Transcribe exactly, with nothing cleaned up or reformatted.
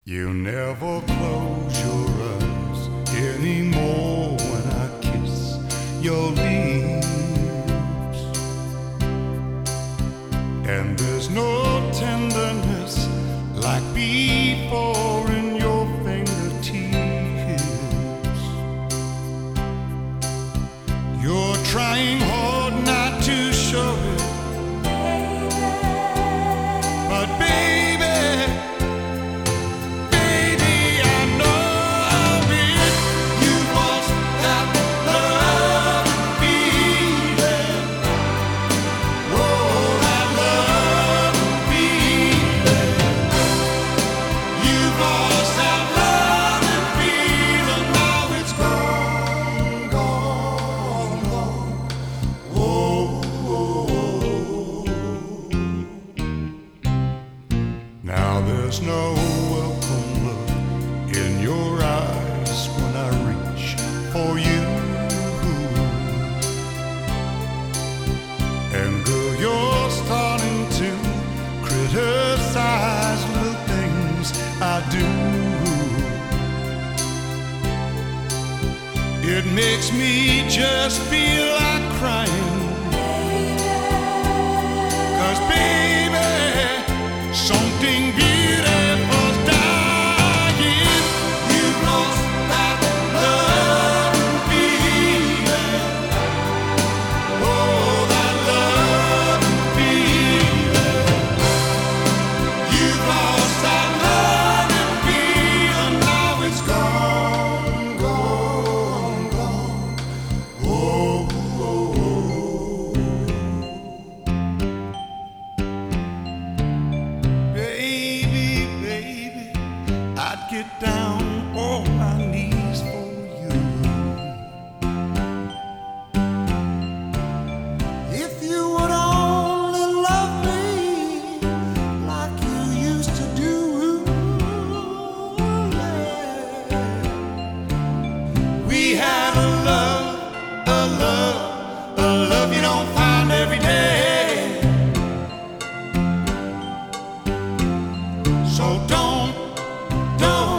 You never close your eyes anymore when I kiss your lips, and there's no tenderness like before in your fingertips. You're trying hard not to show it, but baby, now there's no welcome look in your eyes when I reach for you. And girl, you're starting to criticize little things I do. It makes me just feel like crying, 'cause baby, something beautiful's dying. You've lost that love and feeling. Oh, that love and feeling. You've lost that love and feeling. Now it's gone, gone, gone. Oh, oh, oh. Baby, baby, I'd get down on my knees for you if you would only love me like you used to do. Yeah. We had a love, a love, a love you don't find every day. So don't, don't